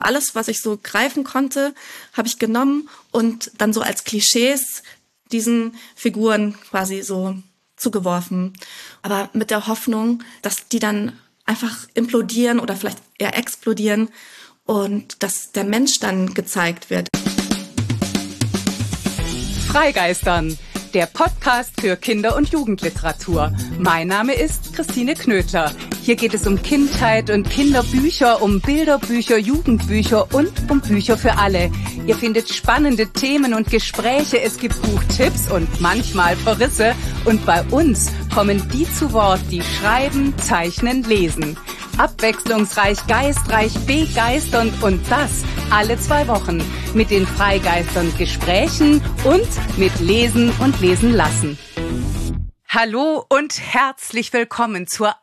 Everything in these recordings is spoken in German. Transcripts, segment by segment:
Alles, was ich so greifen konnte, habe ich genommen und dann so als Klischees diesen Figuren quasi so zugeworfen. Aber mit der Hoffnung, dass die dann einfach implodieren oder vielleicht eher explodieren und dass der Mensch dann gezeigt wird. Freigeistern, der Podcast für Kinder- und Jugendliteratur. Mein Name ist Christine Knödler. Hier geht es um Kindheit und Kinderbücher, um Bilderbücher, Jugendbücher und um Bücher für alle. Ihr findet spannende Themen und Gespräche, es gibt Buchtipps und manchmal Verrisse. Und bei uns kommen die zu Wort, die schreiben, zeichnen, lesen. Abwechslungsreich, geistreich, begeisternd und das alle 2 Wochen mit den Freigeistern Gesprächen und mit Lesen und Lesen lassen. Hallo und herzlich willkommen zur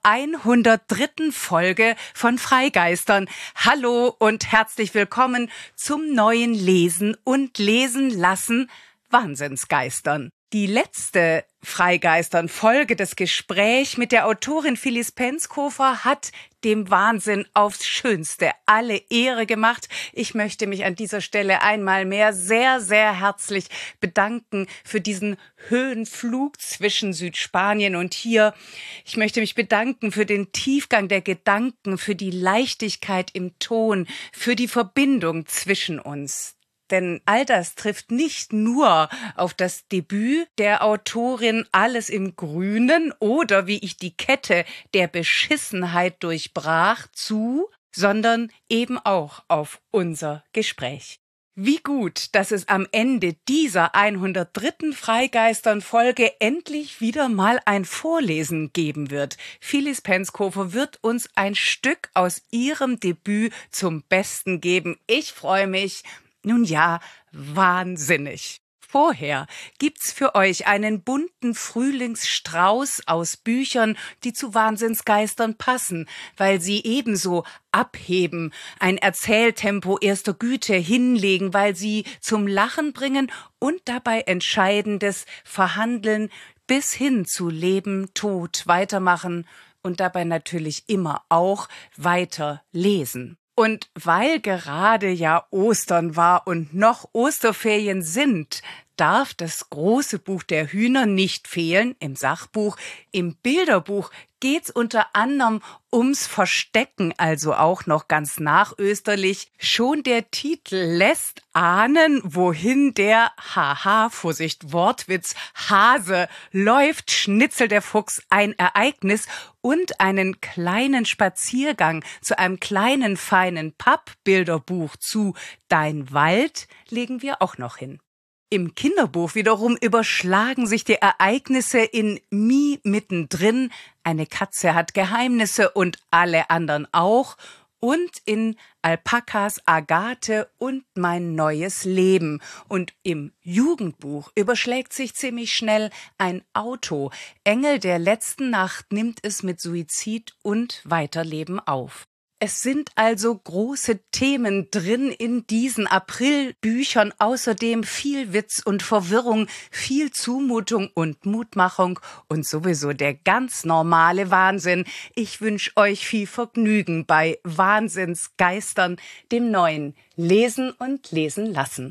103. Folge von Freigeistern. Hallo und herzlich willkommen zum neuen Lesen und Lesen lassen Wahnsinnsgeistern. Die letzte Freigeistern-Folge, das Gespräch mit der Autorin Phyllis Penskofer, hat dem Wahnsinn aufs Schönste alle Ehre gemacht. Ich möchte mich an dieser Stelle einmal mehr sehr, sehr herzlich bedanken für diesen Höhenflug zwischen Südspanien und hier. Ich möchte mich bedanken für den Tiefgang der Gedanken, für die Leichtigkeit im Ton, für die Verbindung zwischen uns. Denn all das trifft nicht nur auf das Debüt der Autorin Alles im Grünen oder wie ich die Kette der Beschissenheit durchbrach zu, sondern eben auch auf unser Gespräch. Wie gut, dass es am Ende dieser 103. Freigeistern-Folge endlich wieder mal ein Vorlesen geben wird. Phyllis Penskofer wird uns ein Stück aus ihrem Debüt zum Besten geben. Ich freue mich. Nun ja, wahnsinnig. Vorher gibt's für euch einen bunten Frühlingsstrauß aus Büchern, die zu Wahnsinnsgeistern passen, weil sie ebenso abheben, ein Erzähltempo erster Güte hinlegen, weil sie zum Lachen bringen und dabei Entscheidendes verhandeln, bis hin zu Leben, Tod, weitermachen und dabei natürlich immer auch weiter lesen. Und weil gerade ja Ostern war und noch Osterferien sind, darf das große Buch der Hühner nicht fehlen im Sachbuch. Im Bilderbuch geht's unter anderem ums Verstecken, also auch noch ganz nachösterlich. Schon der Titel lässt ahnen, wohin der, Vorsicht, Wortwitz, Hase läuft, schnitzelt der Fuchs ein Ereignis und einen kleinen Spaziergang zu einem kleinen, feinen Pappbilderbuch zu Dein Wald legen wir auch noch hin. Im Kinderbuch wiederum überschlagen sich die Ereignisse in Mi mittendrin, eine Katze hat Geheimnisse und alle anderen auch, und in Alpakas, Agathe und mein neues Leben. Und im Jugendbuch überschlägt sich ziemlich schnell ein Auto. Engel der letzten Nacht nimmt es mit Suizid und Weiterleben auf. Es sind also große Themen drin in diesen Aprilbüchern, außerdem viel Witz und Verwirrung, viel Zumutung und Mutmachung und sowieso der ganz normale Wahnsinn. Ich wünsche euch viel Vergnügen bei Wahnsinnsgeistern, dem neuen Lesen und Lesen lassen.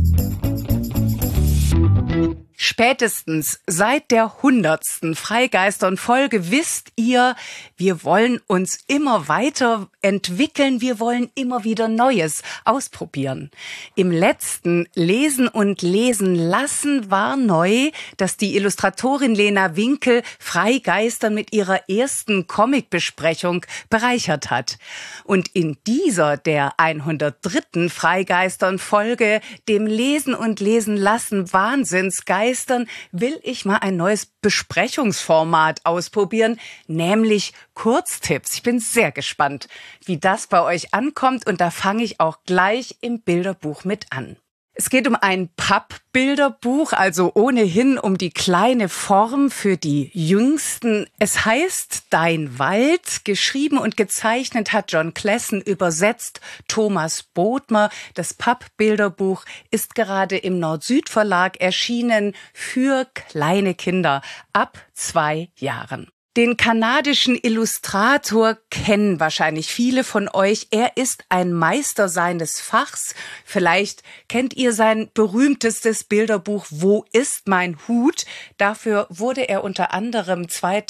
Spätestens seit der 100. Freigeistern-Folge wisst ihr, wir wollen uns immer weiter entwickeln, wir wollen immer wieder Neues ausprobieren. Im letzten Lesen und Lesen lassen war neu, dass die Illustratorin Lena Winkel Freigeistern mit ihrer ersten Comicbesprechung bereichert hat. Und in dieser, der 103. Freigeistern-Folge, dem Lesen und Lesen lassen Wahnsinnsgeistern, will ich mal ein neues Besprechungsformat ausprobieren, nämlich Kurztipps. Ich bin sehr gespannt, wie das bei euch ankommt und da fange ich auch gleich im Bilderbuch mit an. Es geht um ein Pappbilderbuch, also ohnehin um die kleine Form für die Jüngsten. Es heißt Dein Wald, geschrieben und gezeichnet hat John Classen, übersetzt Thomas Bodmer. Das Pappbilderbuch ist gerade im Nord-Süd-Verlag erschienen für kleine Kinder ab 2 Jahren. Den kanadischen Illustrator kennen wahrscheinlich viele von euch. Er ist ein Meister seines Fachs. Vielleicht kennt ihr sein berühmtestes Bilderbuch Wo ist mein Hut? Dafür wurde er unter anderem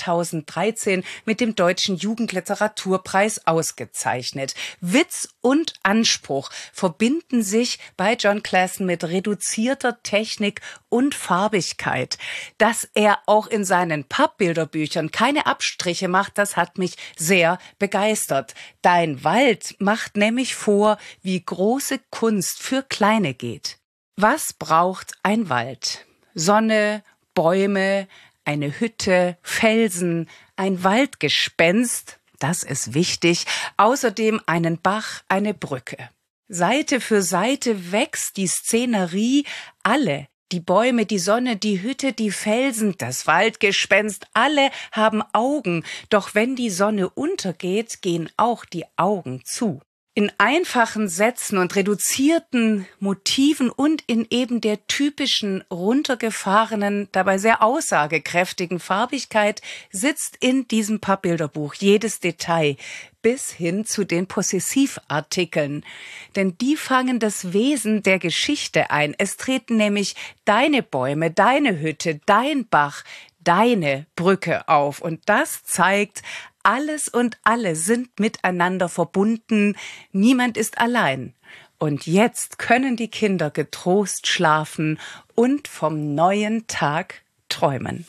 2013 mit dem Deutschen Jugendliteraturpreis ausgezeichnet. Witz und Anspruch verbinden sich bei Jon Klassen mit reduzierter Technik und Farbigkeit. Dass er auch in seinen Pappbilderbüchern keine Abstriche macht, das hat mich sehr begeistert. Dein Wald macht nämlich vor, wie große Kunst für Kleine geht. Was braucht ein Wald? Sonne, Bäume, eine Hütte, Felsen, ein Waldgespenst, das ist wichtig, außerdem einen Bach, eine Brücke. Seite für Seite wächst die Szenerie, alle, die Bäume, die Sonne, die Hütte, die Felsen, das Waldgespenst, alle haben Augen, doch wenn die Sonne untergeht, gehen auch die Augen zu. In einfachen Sätzen und reduzierten Motiven und in eben der typischen, runtergefahrenen, dabei sehr aussagekräftigen Farbigkeit sitzt in diesem Pappbilderbuch jedes Detail bis hin zu den Possessivartikeln. Denn die fangen das Wesen der Geschichte ein. Es treten nämlich deine Bäume, deine Hütte, dein Bach, deine Brücke auf. Und das zeigt, alles und alle sind miteinander verbunden. Niemand ist allein. Und jetzt können die Kinder getrost schlafen und vom neuen Tag träumen.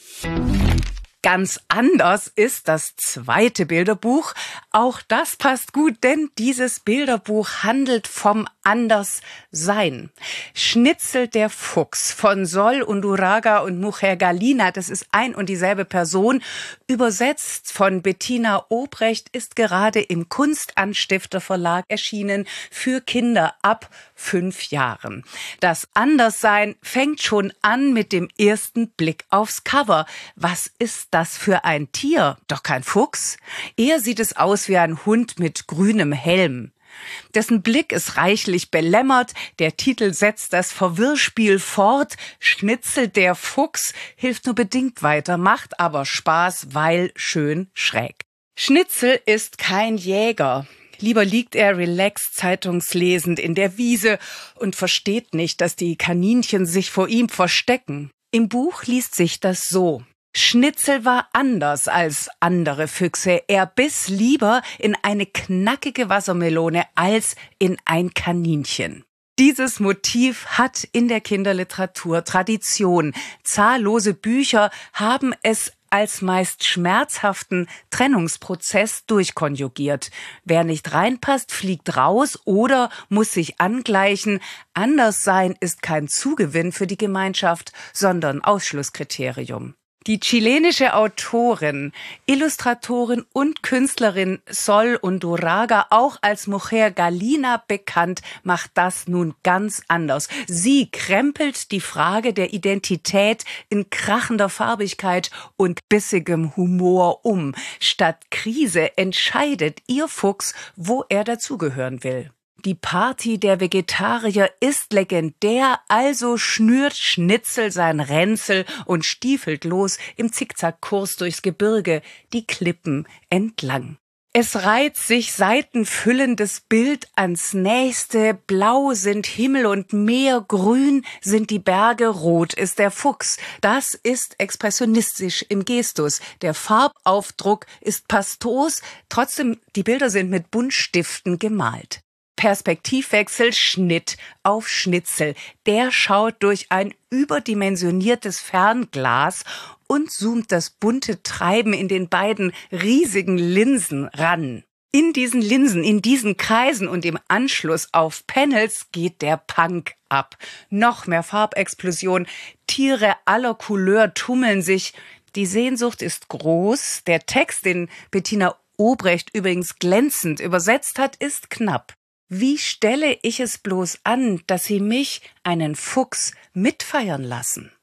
Ganz anders ist das zweite Bilderbuch. Auch das passt gut, denn dieses Bilderbuch handelt vom Anderssein. Schnitzel der Fuchs von Sol Undurraga und Mujer Gallina, das ist ein und dieselbe Person. Übersetzt von Bettina Obrecht, ist gerade im Kunstanstifter Verlag erschienen für Kinder ab 5 Jahren. Das Anderssein fängt schon an mit dem ersten Blick aufs Cover. Was ist das für ein Tier? Doch kein Fuchs. Eher sieht es aus wie ein Hund mit grünem Helm. Dessen Blick ist reichlich belämmert. Der Titel setzt das Verwirrspiel fort. Schnitzel der Fuchs hilft nur bedingt weiter, macht aber Spaß, weil schön schräg. Schnitzel ist kein Jäger. Lieber liegt er relaxed zeitungslesend in der Wiese und versteht nicht, dass die Kaninchen sich vor ihm verstecken. Im Buch liest sich das so: Schnitzel war anders als andere Füchse. Er biss lieber in eine knackige Wassermelone als in ein Kaninchen. Dieses Motiv hat in der Kinderliteratur Tradition. Zahllose Bücher haben es als meist schmerzhaften Trennungsprozess durchkonjugiert. Wer nicht reinpasst, fliegt raus oder muss sich angleichen. Anderssein ist kein Zugewinn für die Gemeinschaft, sondern Ausschlusskriterium. Die chilenische Autorin, Illustratorin und Künstlerin Sol Undurraga, auch als Mujer Gallina bekannt, macht das nun ganz anders. Sie krempelt die Frage der Identität in krachender Farbigkeit und bissigem Humor um. Statt Krise entscheidet ihr Fuchs, wo er dazugehören will. Die Party der Vegetarier ist legendär, also schnürt Schnitzel sein Ränzel und stiefelt los im Zickzackkurs durchs Gebirge, die Klippen entlang. Es reiht sich seitenfüllendes Bild ans nächste. Blau sind Himmel und Meer, grün sind die Berge, rot ist der Fuchs. Das ist expressionistisch im Gestus. Der Farbaufdruck ist pastos, trotzdem die Bilder sind mit Buntstiften gemalt. Perspektivwechsel, Schnitt auf Schnitzel. Der schaut durch ein überdimensioniertes Fernglas und zoomt das bunte Treiben in den beiden riesigen Linsen ran. In diesen Linsen, in diesen Kreisen und im Anschluss auf Panels geht der Punk ab. Noch mehr Farbexplosion, Tiere aller Couleur tummeln sich. Die Sehnsucht ist groß. Der Text, den Bettina Obrecht übrigens glänzend übersetzt hat, ist knapp. Wie stelle ich es bloß an, dass Sie mich, einen Fuchs, mitfeiern lassen?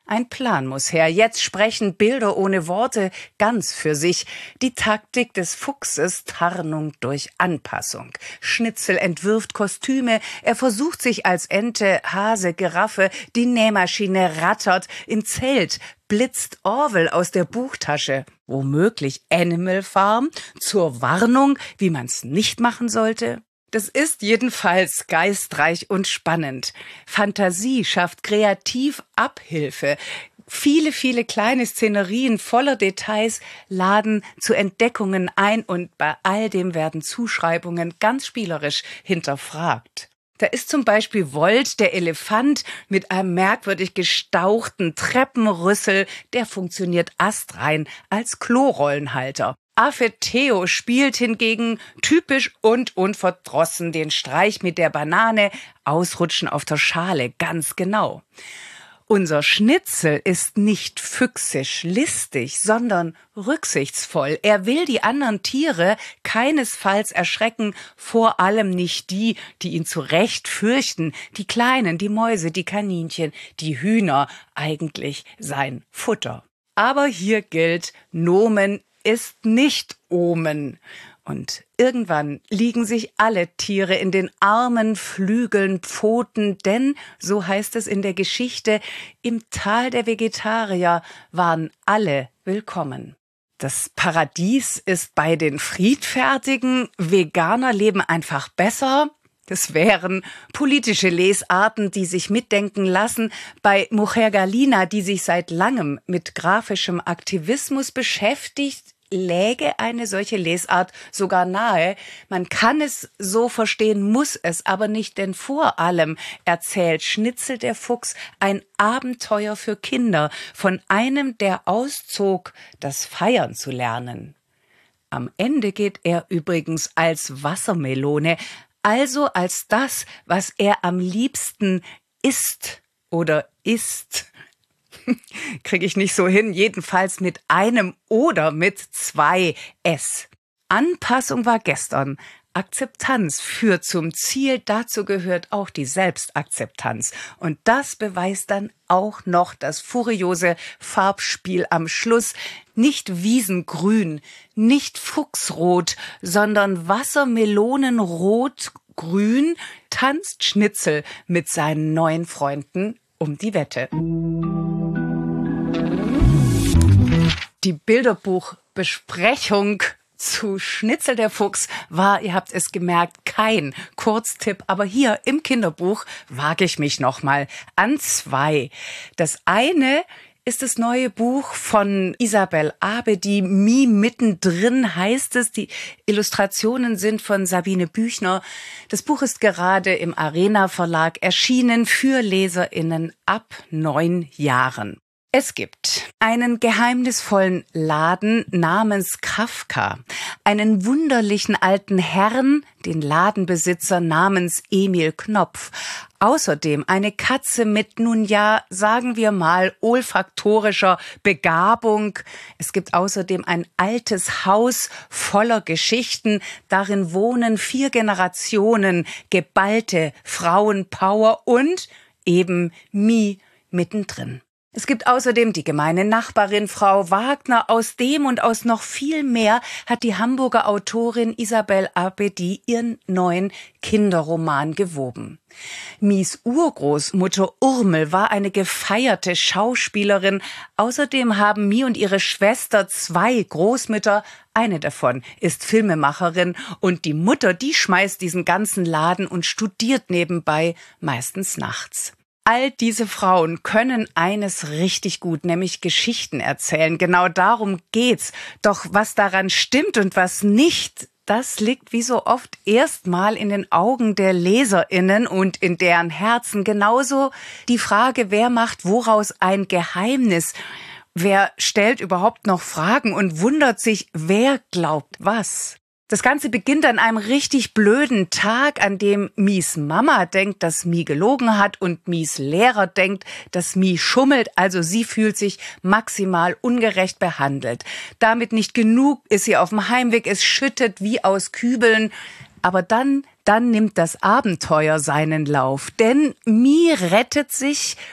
Ein Plan muss her. Jetzt sprechen Bilder ohne Worte ganz für sich. Die Taktik des Fuchses, Tarnung durch Anpassung. Schnitzel entwirft Kostüme. Er versucht sich als Ente, Hase, Giraffe. Die Nähmaschine rattert. Im Zelt blitzt Orwell aus der Buchtasche. Womöglich Animal Farm zur Warnung, wie man's nicht machen sollte. Das ist jedenfalls geistreich und spannend. Fantasie schafft kreativ Abhilfe. Viele, viele kleine Szenerien voller Details laden zu Entdeckungen ein und bei all dem werden Zuschreibungen ganz spielerisch hinterfragt. Da ist zum Beispiel Wolt, der Elefant, mit einem merkwürdig gestauchten Treppenrüssel, der funktioniert astrein als Klorollenhalter. Affe Theo spielt hingegen typisch und unverdrossen den Streich mit der Banane, Ausrutschen auf der Schale, ganz genau. Unser Schnitzel ist nicht füchsisch listig, sondern rücksichtsvoll. Er will die anderen Tiere keinesfalls erschrecken, vor allem nicht die, die ihn zu Recht fürchten, die Kleinen, die Mäuse, die Kaninchen, die Hühner, eigentlich sein Futter. Aber hier gilt, Nomen ist nicht Omen. Und irgendwann liegen sich alle Tiere in den Armen, Flügeln, Pfoten, denn, so heißt es in der Geschichte, im Tal der Vegetarier waren alle willkommen. Das Paradies ist bei den Friedfertigen, Veganer leben einfach besser. Das wären politische Lesarten, die sich mitdenken lassen. Bei Mujer Galina, die sich seit langem mit grafischem Aktivismus beschäftigt, läge eine solche Lesart sogar nahe. Man kann es so verstehen, muss es aber nicht, denn vor allem erzählt Schnitzel der Fuchs ein Abenteuer für Kinder von einem, der auszog, das Feiern zu lernen. Am Ende geht er übrigens als Wassermelone, also als das, was er am liebsten isst oder isst. Kriege ich nicht so hin, jedenfalls mit einem oder mit 2 S. Anpassung war gestern. Akzeptanz führt zum Ziel, dazu gehört auch die Selbstakzeptanz. Und das beweist dann auch noch das furiose Farbspiel am Schluss. Nicht Wiesengrün, nicht Fuchsrot, sondern Wassermelonenrot-grün tanzt Schnitzel mit seinen neuen Freunden um die Wette. Die Bilderbuchbesprechung zu Schnitzel der Fuchs war, ihr habt es gemerkt, kein Kurztipp, aber hier im Kinderbuch wage ich mich nochmal an 2. Das eine ist das neue Buch von Isabel Abedi, Mie mittendrin heißt es. Die Illustrationen sind von Sabine Büchner. Das Buch ist gerade im Arena Verlag erschienen für LeserInnen ab 9 Jahren. Es gibt einen geheimnisvollen Laden namens Kafka, einen wunderlichen alten Herrn, den Ladenbesitzer namens Emil Knopf, außerdem eine Katze mit, nun ja, sagen wir mal, olfaktorischer Begabung. Es gibt außerdem ein altes Haus voller Geschichten, darin wohnen 4 Generationen, geballte Frauenpower und eben Mie mittendrin. Es gibt außerdem die gemeine Nachbarin Frau Wagner. Aus dem und aus noch viel mehr hat die Hamburger Autorin Isabel Abedi ihren neuen Kinderroman gewoben. Mies Urgroßmutter Urmel war eine gefeierte Schauspielerin. Außerdem haben Mie und ihre Schwester 2 Großmütter. Eine davon ist Filmemacherin und die Mutter, die schmeißt diesen ganzen Laden und studiert nebenbei, meistens nachts. All diese Frauen können eines richtig gut, nämlich Geschichten erzählen. Genau darum geht's. Doch was daran stimmt und was nicht, das liegt wie so oft erstmal in den Augen der LeserInnen und in deren Herzen. Genauso die Frage, wer macht woraus ein Geheimnis? Wer stellt überhaupt noch Fragen und wundert sich, wer glaubt was? Das Ganze beginnt an einem richtig blöden Tag, an dem Mies Mama denkt, dass Mie gelogen hat und Mies Lehrer denkt, dass Mie schummelt, also sie fühlt sich maximal ungerecht behandelt. Damit nicht genug, ist sie auf dem Heimweg, es schüttet wie aus Kübeln, aber dann nimmt das Abenteuer seinen Lauf, denn Mie rettet sich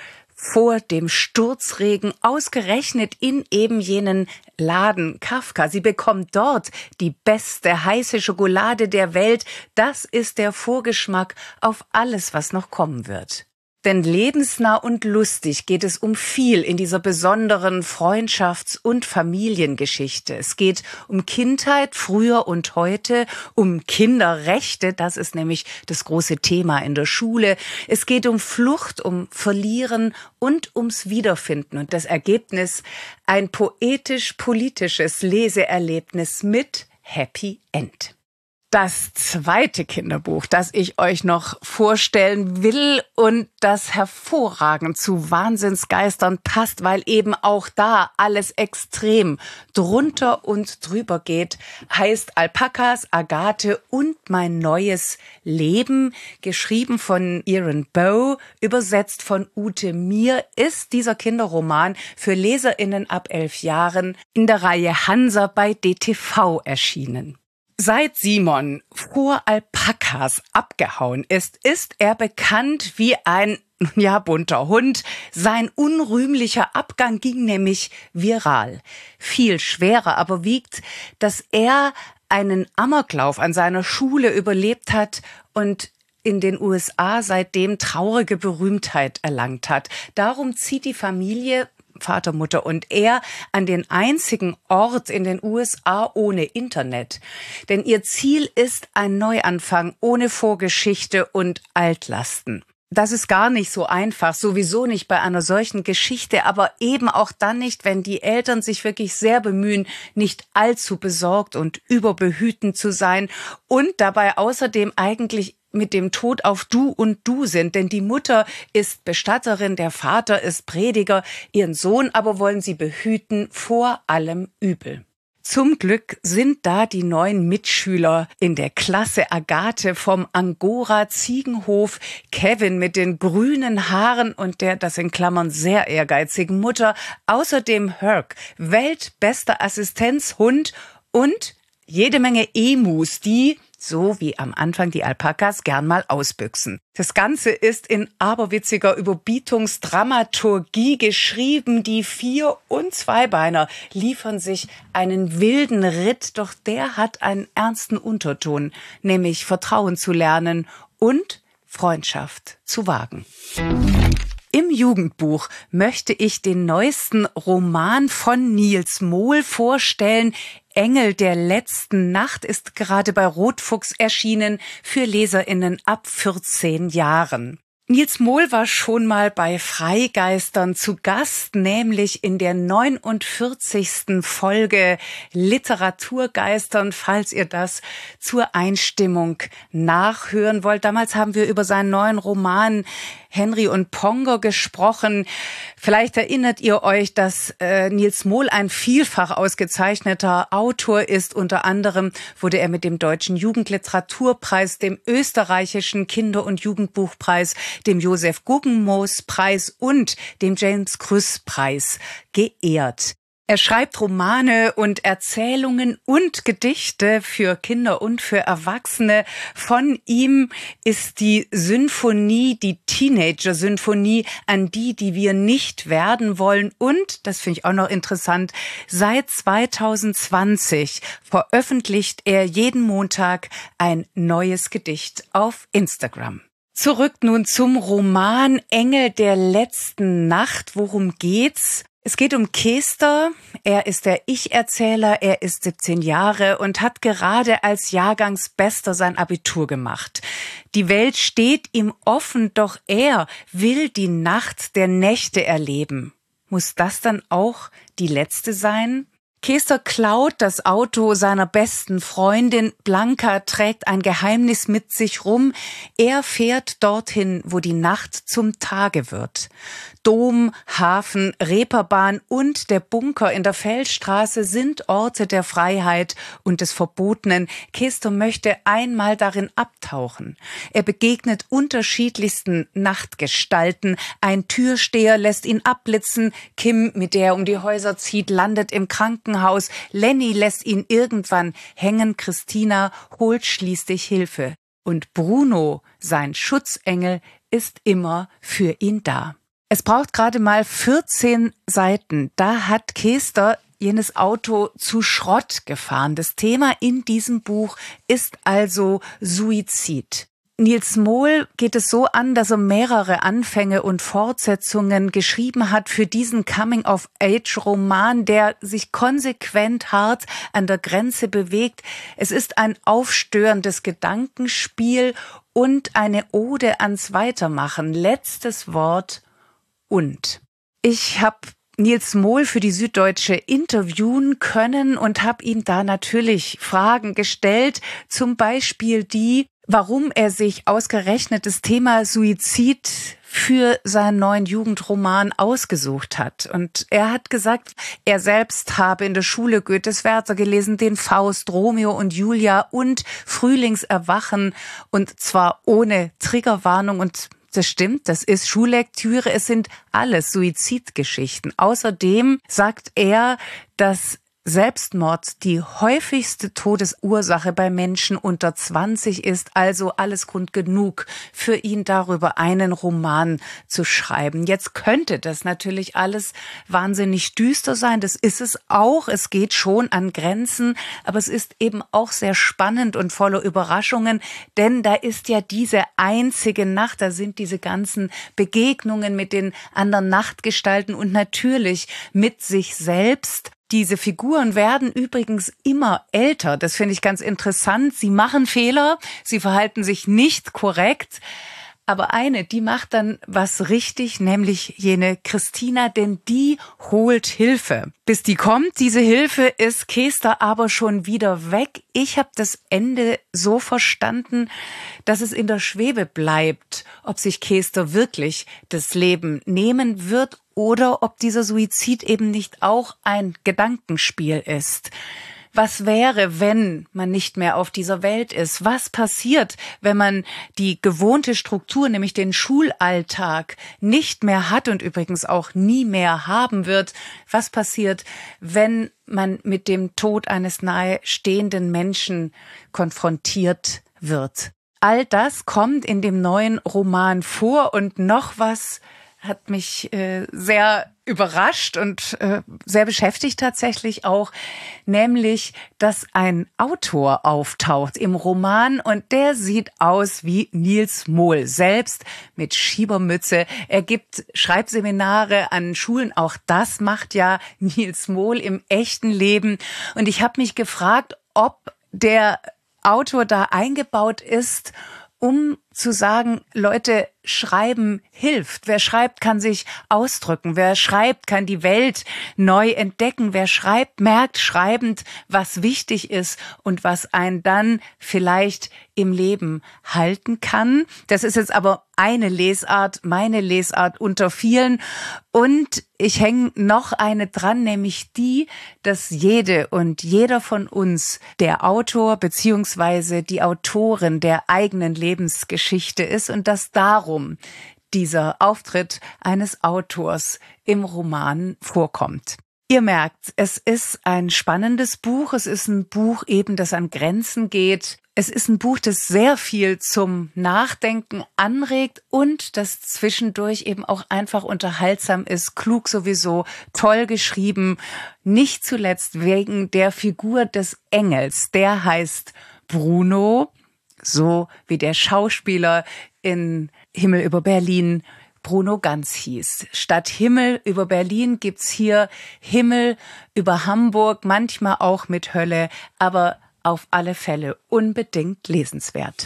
vor dem Sturzregen, ausgerechnet in eben jenen Laden Kafka. Sie bekommt dort die beste heiße Schokolade der Welt. Das ist der Vorgeschmack auf alles, was noch kommen wird. Denn lebensnah und lustig geht es um viel in dieser besonderen Freundschafts- und Familiengeschichte. Es geht um Kindheit, früher und heute, um Kinderrechte, das ist nämlich das große Thema in der Schule. Es geht um Flucht, um Verlieren und ums Wiederfinden. Und das Ergebnis, ein poetisch-politisches Leseerlebnis mit Happy End. Das zweite Kinderbuch, das ich euch noch vorstellen will und das hervorragend zu Wahnsinnsgeistern passt, weil eben auch da alles extrem drunter und drüber geht, heißt Alpakas, Agathe und mein neues Leben, geschrieben von Erin Bow, übersetzt von Ute Mier, ist dieser Kinderroman für LeserInnen ab 11 Jahren in der Reihe Hansa bei DTV erschienen. Seit Simon vor Alpakas abgehauen ist er bekannt wie ein, bunter Hund. Sein unrühmlicher Abgang ging nämlich viral. Viel schwerer aber wiegt, dass er einen Amoklauf an seiner Schule überlebt hat und in den USA seitdem traurige Berühmtheit erlangt hat. Darum zieht die Familie, Vater, Mutter und er, an den einzigen Ort in den USA ohne Internet. Denn ihr Ziel ist ein Neuanfang ohne Vorgeschichte und Altlasten. Das ist gar nicht so einfach, sowieso nicht bei einer solchen Geschichte, aber eben auch dann nicht, wenn die Eltern sich wirklich sehr bemühen, nicht allzu besorgt und überbehütend zu sein und dabei außerdem eigentlich mit dem Tod auf Du und Du sind, denn die Mutter ist Bestatterin, der Vater ist Prediger, ihren Sohn aber wollen sie behüten vor allem Übel. Zum Glück sind da die neuen Mitschüler in der Klasse: Agathe vom Angora-Ziegenhof, Kevin mit den grünen Haaren und der, das in Klammern, sehr ehrgeizigen Mutter, außerdem Herc, weltbester Assistenzhund und jede Menge Emus, die, so wie am Anfang die Alpakas, gern mal ausbüchsen. Das Ganze ist in aberwitziger Überbietungsdramaturgie geschrieben. Die Vier- und Zweibeiner liefern sich einen wilden Ritt, doch der hat einen ernsten Unterton, nämlich Vertrauen zu lernen und Freundschaft zu wagen. Im Jugendbuch möchte ich den neuesten Roman von Nils Mohl vorstellen. Engel der letzten Nacht ist gerade bei Rotfuchs erschienen für LeserInnen ab 14 Jahren. Nils Mohl war schon mal bei Freigeistern zu Gast, nämlich in der 49. Folge Literaturgeistern, falls ihr das zur Einstimmung nachhören wollt. Damals haben wir über seinen neuen Roman Henry und Pongo gesprochen. Vielleicht erinnert ihr euch, dass Nils Mohl ein vielfach ausgezeichneter Autor ist. Unter anderem wurde er mit dem Deutschen Jugendliteraturpreis, dem Österreichischen Kinder- und Jugendbuchpreis, dem Josef-Guggenmoos-Preis und dem James-Krüss-Preis geehrt. Er schreibt Romane und Erzählungen und Gedichte für Kinder und für Erwachsene. Von ihm ist die Symphonie, die Teenager-Symphonie, an die wir nicht werden wollen. Und, das finde ich auch noch interessant, seit 2020 veröffentlicht er jeden Montag ein neues Gedicht auf Instagram. Zurück nun zum Roman Engel der letzten Nacht. Worum geht's? Es geht um Kester. Er ist der Ich-Erzähler, er ist 17 Jahre und hat gerade als Jahrgangsbester sein Abitur gemacht. Die Welt steht ihm offen, doch er will die Nacht der Nächte erleben. Muss das dann auch die letzte sein? Kester klaut das Auto seiner besten Freundin. Blanca trägt ein Geheimnis mit sich rum. Er fährt dorthin, wo die Nacht zum Tage wird. Dom, Hafen, Reeperbahn und der Bunker in der Feldstraße sind Orte der Freiheit und des Verbotenen. Kester möchte einmal darin abtauchen. Er begegnet unterschiedlichsten Nachtgestalten. Ein Türsteher lässt ihn abblitzen. Kim, mit der er um die Häuser zieht, landet im Krankenhaus. Lenny lässt ihn irgendwann hängen. Christina holt schließlich Hilfe. Und Bruno, sein Schutzengel, ist immer für ihn da. Es braucht gerade mal 14 Seiten. Da hat Kester jenes Auto zu Schrott gefahren. Das Thema in diesem Buch ist also Suizid. Niels Mohl geht es so an, dass er mehrere Anfänge und Fortsetzungen geschrieben hat für diesen Coming-of-Age-Roman, der sich konsequent hart an der Grenze bewegt. Es ist ein aufstörendes Gedankenspiel und eine Ode ans Weitermachen. Letztes Wort und. Ich habe Niels Mohl für die Süddeutsche interviewen können und habe ihm da natürlich Fragen gestellt, zum Beispiel warum er sich ausgerechnet das Thema Suizid für seinen neuen Jugendroman ausgesucht hat. Und er hat gesagt, er selbst habe in der Schule Goethes Werther gelesen, den Faust, Romeo und Julia und Frühlingserwachen, und zwar ohne Triggerwarnung. Und das stimmt, das ist Schullektüre, es sind alles Suizidgeschichten. Außerdem sagt er, dass Selbstmord die häufigste Todesursache bei Menschen unter 20 ist, also alles Grund genug für ihn, darüber einen Roman zu schreiben. Jetzt könnte das natürlich alles wahnsinnig düster sein, das ist es auch, es geht schon an Grenzen, aber es ist eben auch sehr spannend und voller Überraschungen, denn da ist ja diese einzige Nacht, da sind diese ganzen Begegnungen mit den anderen Nachtgestalten und natürlich mit sich selbst. Diese Figuren werden übrigens immer älter. Das finde ich ganz interessant. Sie machen Fehler, sie verhalten sich nicht korrekt. Aber eine, die macht dann was richtig, nämlich jene Christina, denn die holt Hilfe. Bis die kommt, diese Hilfe, ist Kester aber schon wieder weg. Ich habe das Ende so verstanden, dass es in der Schwebe bleibt, ob sich Kester wirklich das Leben nehmen wird oder ob dieser Suizid eben nicht auch ein Gedankenspiel ist. Was wäre, wenn man nicht mehr auf dieser Welt ist? Was passiert, wenn man die gewohnte Struktur, nämlich den Schulalltag, nicht mehr hat und übrigens auch nie mehr haben wird? Was passiert, wenn man mit dem Tod eines nahestehenden Menschen konfrontiert wird? All das kommt in dem neuen Roman vor und noch was hat mich sehr überrascht und sehr beschäftigt tatsächlich auch, nämlich, dass ein Autor auftaucht im Roman und der sieht aus wie Niels Mohl, selbst mit Schiebermütze. Er gibt Schreibseminare an Schulen, auch das macht ja Niels Mohl im echten Leben. Und ich habe mich gefragt, ob der Autor da eingebaut ist, um zu sagen, Leute, Schreiben hilft. Wer schreibt, kann sich ausdrücken. Wer schreibt, kann die Welt neu entdecken. Wer schreibt, merkt schreibend, was wichtig ist und was einen dann vielleicht im Leben halten kann. Das ist jetzt aber eine Lesart, meine Lesart unter vielen. Und ich hänge noch eine dran, nämlich die, dass jede und jeder von uns der Autor bzw. die Autorin der eigenen Lebensgeschichte ist und dass darum dieser Auftritt eines Autors im Roman vorkommt. Ihr merkt, es ist ein spannendes Buch. Es ist ein Buch eben, das an Grenzen geht. Es ist ein Buch, das sehr viel zum Nachdenken anregt und das zwischendurch eben auch einfach unterhaltsam ist, klug sowieso, toll geschrieben. Nicht zuletzt wegen der Figur des Engels. Der heißt Bruno, so wie der Schauspieler in Himmel über Berlin Bruno Ganz hieß. Statt Himmel über Berlin gibt's hier Himmel über Hamburg, manchmal auch mit Hölle, aber auf alle Fälle unbedingt lesenswert.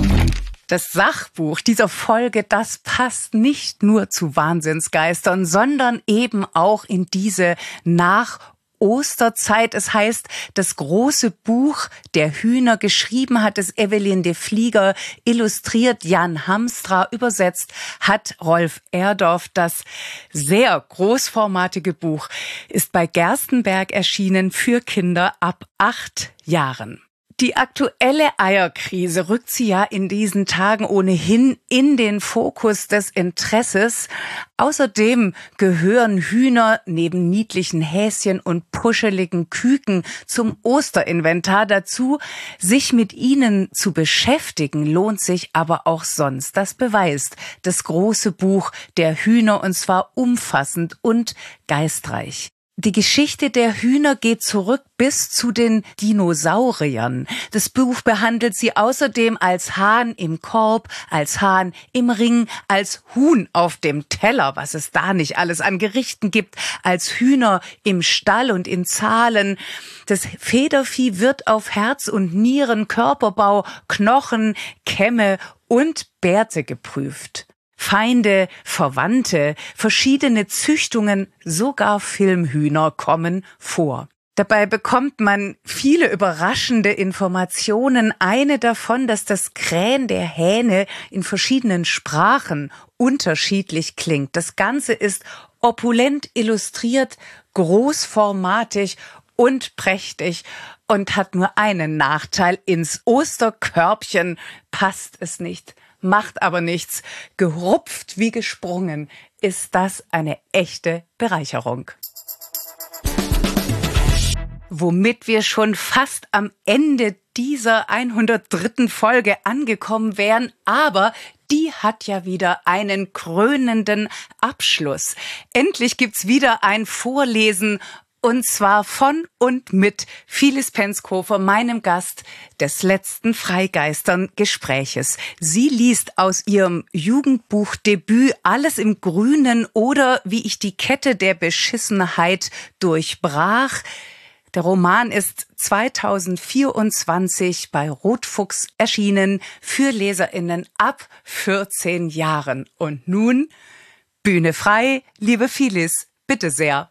Das Sachbuch dieser Folge, das passt nicht nur zu Wahnsinnsgeistern, sondern eben auch in diese Osterzeit. Es heißt, das große Buch der Hühner, geschrieben hat es Evelyn de Vlieger, illustriert Jan Hamstra, übersetzt hat Rolf Erdorf. Das sehr großformatige Buch ist bei Gerstenberg erschienen für Kinder ab 8 Jahren. Die aktuelle Eierkrise rückt sie ja in diesen Tagen ohnehin in den Fokus des Interesses. Außerdem gehören Hühner neben niedlichen Häschen und puscheligen Küken zum Osterinventar dazu. Sich mit ihnen zu beschäftigen lohnt sich aber auch sonst. Das beweist das große Buch der Hühner, und zwar umfassend und geistreich. Die Geschichte der Hühner geht zurück bis zu den Dinosauriern. Das Buch behandelt sie außerdem als Hahn im Korb, als Hahn im Ring, als Huhn auf dem Teller, was es da nicht alles an Gerichten gibt, als Hühner im Stall und in Zahlen. Das Federvieh wird auf Herz und Nieren, Körperbau, Knochen, Kämme und Bärte geprüft. Feinde, Verwandte, verschiedene Züchtungen, sogar Filmhühner kommen vor. Dabei bekommt man viele überraschende Informationen. Eine davon, dass das Krähen der Hähne in verschiedenen Sprachen unterschiedlich klingt. Das Ganze ist opulent illustriert, großformatig und prächtig und hat nur einen Nachteil: ins Osterkörbchen passt es nicht. Macht aber nichts. Gerupft wie gesprungen ist das eine echte Bereicherung. Womit wir schon fast am Ende dieser 103. Folge angekommen wären, aber die hat ja wieder einen krönenden Abschluss. Endlich gibt's wieder ein Vorlesen, und zwar von und mit Phyllis Penskofer, meinem Gast des letzten Freigeistern-Gespräches. Sie liest aus ihrem Jugendbuchdebüt Alles im Grünen oder Wie ich die Kette der Beschissenheit durchbrach. Der Roman ist 2024 bei Rotfuchs erschienen für LeserInnen ab 14 Jahren. Und nun Bühne frei, liebe Phyllis, bitte sehr.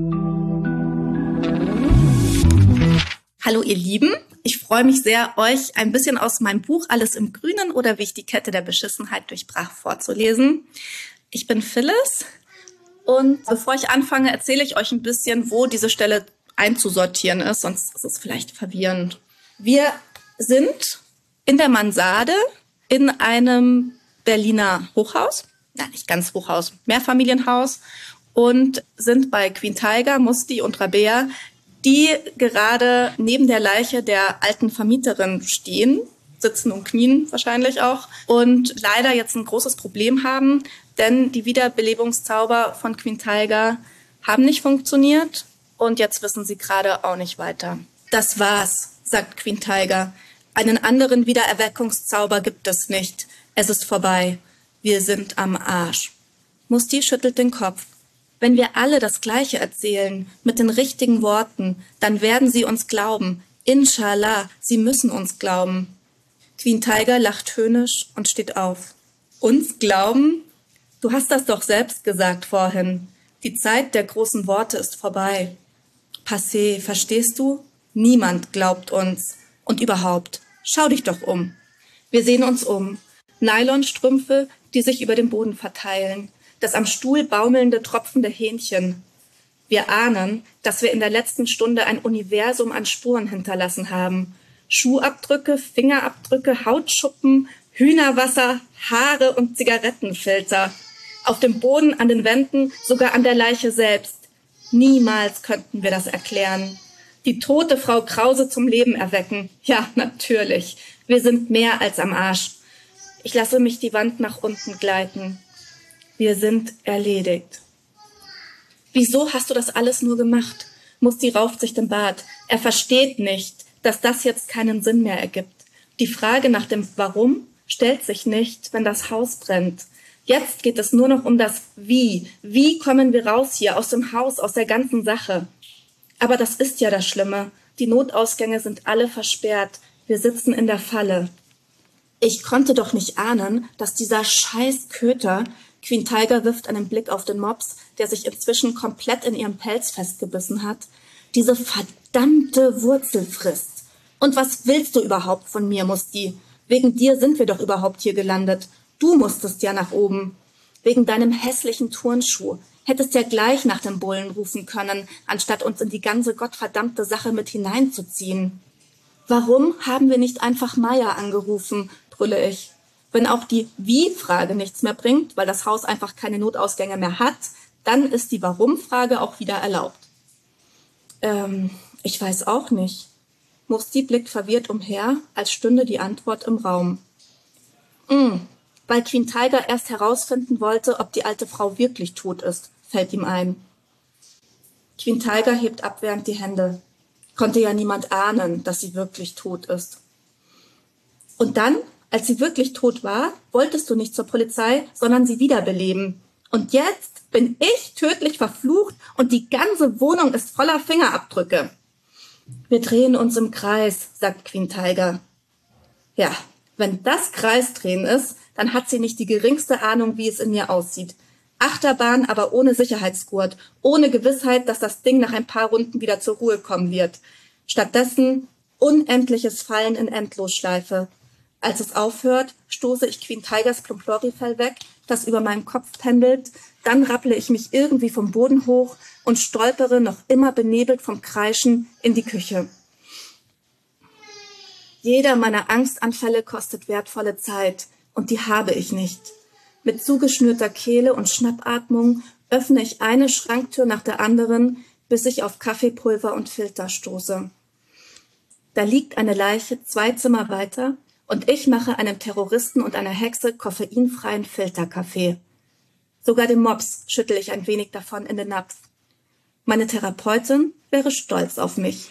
Hallo ihr Lieben, ich freue mich sehr, euch ein bisschen aus meinem Buch Alles im Grünen oder Wie ich die Kette der Beschissenheit durchbrach vorzulesen. Ich bin Phyllis und bevor ich anfange, erzähle ich euch ein bisschen, wo diese Stelle einzusortieren ist, sonst ist es vielleicht verwirrend. Wir sind in der Mansarde in einem Berliner Hochhaus, ja nicht ganz Hochhaus, Mehrfamilienhaus, und sind bei Queen Tiger, Musti und Rabea, die gerade neben der Leiche der alten Vermieterin stehen, sitzen und knien wahrscheinlich auch, und leider jetzt ein großes Problem haben, denn die Wiederbelebungszauber von Queen Tiger haben nicht funktioniert und jetzt wissen sie gerade auch nicht weiter. Das war's, sagt Queen Tiger. Einen anderen Wiedererweckungszauber gibt es nicht. Es ist vorbei. Wir sind am Arsch. Musti schüttelt den Kopf. Wenn wir alle das Gleiche erzählen, mit den richtigen Worten, dann werden sie uns glauben. Inshallah, sie müssen uns glauben. Queen Tiger lacht höhnisch und steht auf. Uns glauben? Du hast das doch selbst gesagt vorhin. Die Zeit der großen Worte ist vorbei. Passé, verstehst du? Niemand glaubt uns. Und überhaupt, schau dich doch um. Wir sehen uns um. Nylonstrümpfe, die sich über dem Boden verteilen. Das am Stuhl baumelnde, tropfende Hähnchen. Wir ahnen, dass wir in der letzten Stunde ein Universum an Spuren hinterlassen haben. Schuhabdrücke, Fingerabdrücke, Hautschuppen, Hühnerwasser, Haare und Zigarettenfilter. Auf dem Boden, an den Wänden, sogar an der Leiche selbst. Niemals könnten wir das erklären. Die tote Frau Krause zum Leben erwecken. Ja, natürlich. Wir sind mehr als am Arsch. Ich lasse mich die Wand nach unten gleiten. Wir sind erledigt. Wieso hast du das alles nur gemacht? Musti rauft sich den Bart. Er versteht nicht, dass das jetzt keinen Sinn mehr ergibt. Die Frage nach dem Warum stellt sich nicht, wenn das Haus brennt. Jetzt geht es nur noch um das Wie. Wie kommen wir raus hier, aus dem Haus, aus der ganzen Sache? Aber das ist ja das Schlimme. Die Notausgänge sind alle versperrt. Wir sitzen in der Falle. Ich konnte doch nicht ahnen, dass dieser scheiß Köter... Queen Tiger wirft einen Blick auf den Mops, der sich inzwischen komplett in ihrem Pelz festgebissen hat. Diese verdammte Wurzel frisst. Und was willst du überhaupt von mir, Musti? Wegen dir sind wir doch überhaupt hier gelandet. Du musstest ja nach oben. Wegen deinem hässlichen Turnschuh. Hättest ja gleich nach dem Bullen rufen können, anstatt uns in die ganze gottverdammte Sache mit hineinzuziehen. Warum haben wir nicht einfach Maya angerufen, brülle ich. Wenn auch die Wie-Frage nichts mehr bringt, weil das Haus einfach keine Notausgänge mehr hat, dann ist die Warum-Frage auch wieder erlaubt. Ich weiß auch nicht. Mursi blickt verwirrt umher, als stünde die Antwort im Raum. Weil Queen Tiger erst herausfinden wollte, ob die alte Frau wirklich tot ist, fällt ihm ein. Queen Tiger hebt abwehrend die Hände. Konnte ja niemand ahnen, dass sie wirklich tot ist. Und dann, als sie wirklich tot war, wolltest du nicht zur Polizei, sondern sie wiederbeleben. Und jetzt bin ich tödlich verflucht und die ganze Wohnung ist voller Fingerabdrücke. Wir drehen uns im Kreis, sagt Queen Tiger. Ja, wenn das Kreisdrehen ist, dann hat sie nicht die geringste Ahnung, wie es in mir aussieht. Achterbahn, aber ohne Sicherheitsgurt, ohne Gewissheit, dass das Ding nach ein paar Runden wieder zur Ruhe kommen wird. Stattdessen unendliches Fallen in Endlosschleife. Als es aufhört, stoße ich Queen Tigers Plumplorifell weg, das über meinem Kopf pendelt, dann rapple ich mich irgendwie vom Boden hoch und stolpere, noch immer benebelt vom Kreischen, in die Küche. Jeder meiner Angstanfälle kostet wertvolle Zeit, und die habe ich nicht. Mit zugeschnürter Kehle und Schnappatmung öffne ich eine Schranktür nach der anderen, bis ich auf Kaffeepulver und Filter stoße. Da liegt eine Leiche 2 Zimmer weiter und ich mache einem Terroristen und einer Hexe koffeinfreien Filterkaffee. Sogar dem Mops schüttle ich ein wenig davon in den Napf. Meine Therapeutin wäre stolz auf mich.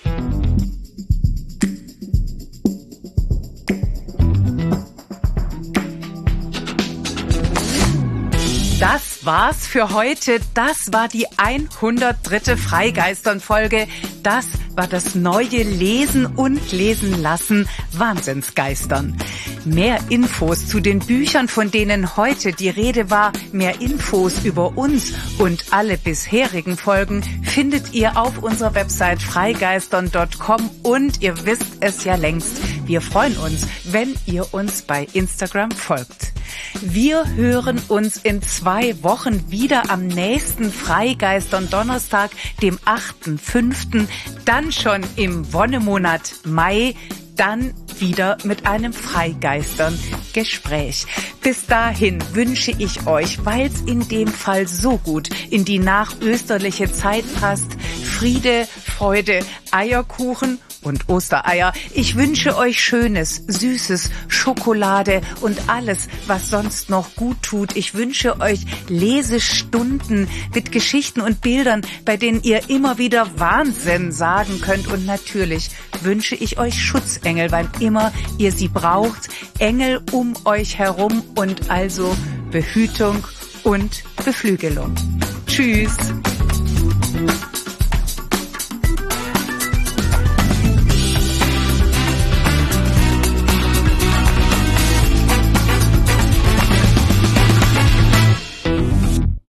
Das war's für heute. Das war die 103. Freigeistern-Folge. Das war das neue Lesen und Lesen lassen Wahnsinnsgeistern. Mehr Infos zu den Büchern, von denen heute die Rede war, mehr Infos über uns und alle bisherigen Folgen findet ihr auf unserer Website freigeistern.com und ihr wisst es ja längst. Wir freuen uns, wenn ihr uns bei Instagram folgt. Wir hören uns in 2 Wochen wieder am nächsten Freigeistern Donnerstag, dem 8.5., dann schon im Wonnemonat Mai, dann wieder mit einem Freigeistern-Gespräch. Bis dahin wünsche ich euch, weil es in dem Fall so gut in die nachösterliche Zeit passt, Friede, Freude, Eierkuchen und Ostereier. Ich wünsche euch Schönes, Süßes, Schokolade und alles, was sonst noch gut tut. Ich wünsche euch Lesestunden mit Geschichten und Bildern, bei denen ihr immer wieder Wahnsinn sagen könnt. Und natürlich wünsche ich euch Schutzengel, wann immer ihr sie braucht. Engel um euch herum und also Behütung und Beflügelung. Tschüss!